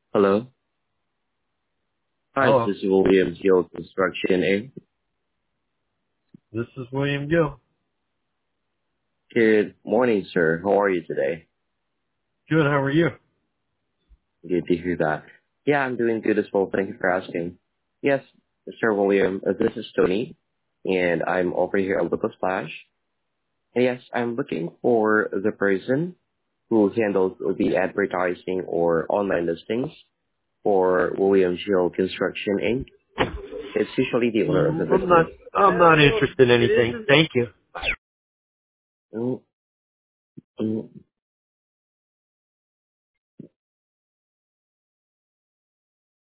Hello. Hi, this Hello, is William Hill Construction Inc. this is William Gill. Good morning, sir. How are you today? Good, how are you? Good to hear that. Yeah, I'm doing good as well. Thank you for asking. Yes, Mr. William, this is Tony, and I'm over here at Lucas Flash. And yes, I'm looking for the person who handles the advertising or online listings for William Hill Construction Inc. It's usually the owner of the I'm not, business. I'm not interested in anything. Thank you. Mm, mm.